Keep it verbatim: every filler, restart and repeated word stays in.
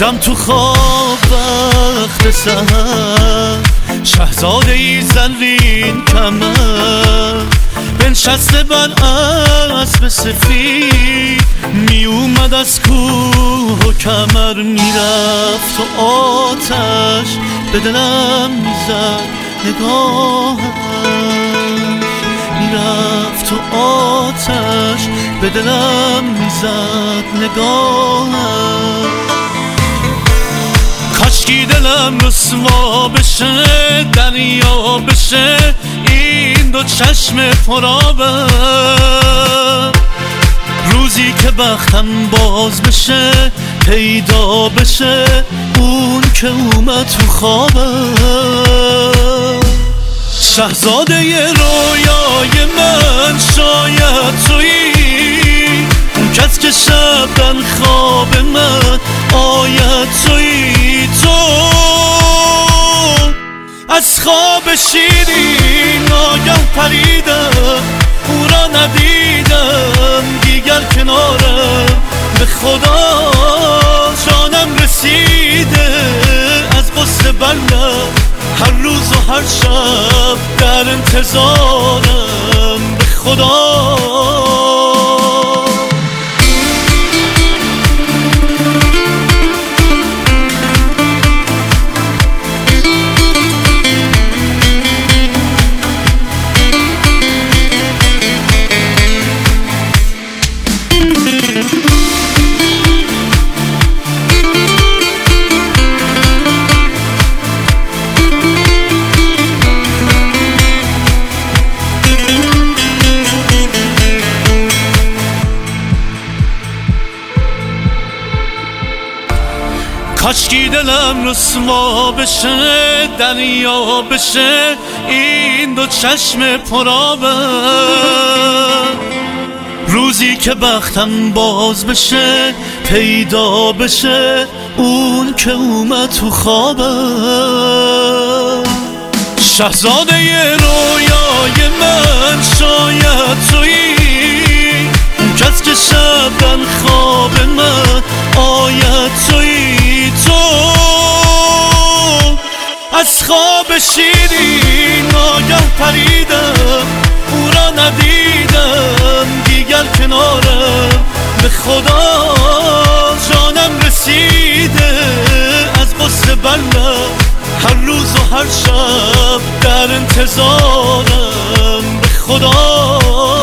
دیدم تو خواب وقت سحر شهزاده ای زرین کمر بنشسته بر اسب سفید می اومد از کوه و کمر میرفت و آتش به دلم میزد نگاهش میرفت و آتش به دلم میزد نگاهش کاشکی دلم رسوا بشه دریا بشه این دو چشم پرآبه روزی که بختم باز بشه پیدا بشه اون که اومد تو خوابه شهزاده ی رویای من شاید تویی اون کس که شب در خواب من آید تویی تو از خواب شیرین ناگه پریدم او را ندیدم دیگر کنارم به خدا جانم رسیده از غصه بلم هر روز و هر شب در انتظارم به خدا کاشکی دلم رسوا بشه دریا بشه این دو چشم پرآبه روزی که بختم باز بشه پیدا بشه اون که اومد تو خوابه شهزاده ی رویای من شاید تویی اون کس که شب در خواب من آید تویی تو از خواب شیرین ناگه پریدم او را ندیدم دیگر کنارم به خدا جانم رسیده از غصه بلم هر روز و هر شب در انتظارم به خدا